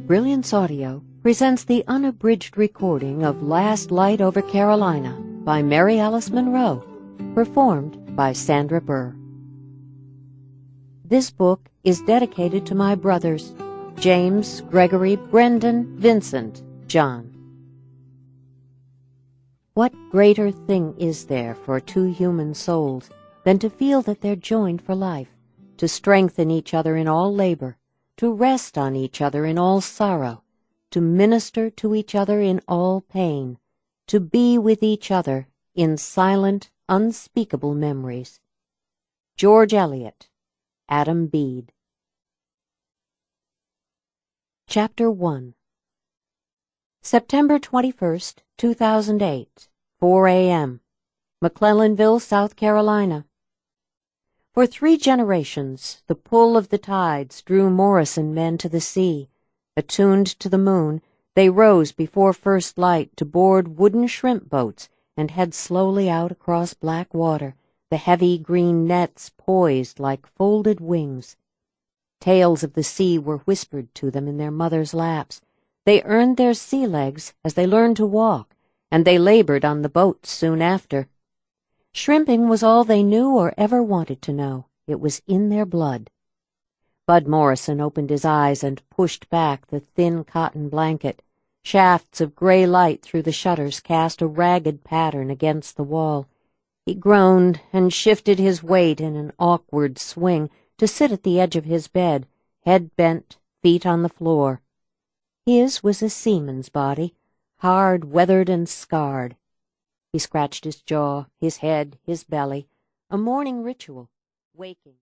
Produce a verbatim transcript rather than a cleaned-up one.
Brilliance Audio presents the unabridged recording of Last Light Over Carolina by Mary Alice Monroe, performed by Sandra Burr. This book is dedicated to my brothers, James, Gregory, Brendan, Vincent, John. What greater thing is there for two human souls than to feel that they're joined for life, to strengthen each other in all labor, to rest on each other in all sorrow, to minister to each other in all pain, to be with each other in silent, unspeakable memories. George Eliot, Adam Bede. Chapter one. September twenty-first, two thousand eight, four a m McClellanville, South Carolina. For three generations, the pull of the tides drew Morrison men to the sea. Attuned to the moon, they rose before first light to board wooden shrimp boats and head slowly out across black water, the heavy green nets poised like folded wings. Tales of the sea were whispered to them in their mothers' laps. They earned their sea legs as they learned to walk, and they labored on the boats soon after. Shrimping was all they knew or ever wanted to know. It was in their blood. Bud Morrison opened his eyes and pushed back the thin cotton blanket. Shafts of gray light through the shutters cast a ragged pattern against the wall. He groaned and shifted his weight in an awkward swing to sit at the edge of his bed, head bent, feet on the floor. His was a seaman's body, hard, weathered, and scarred. He scratched his jaw, his head, his belly, a morning ritual, waking.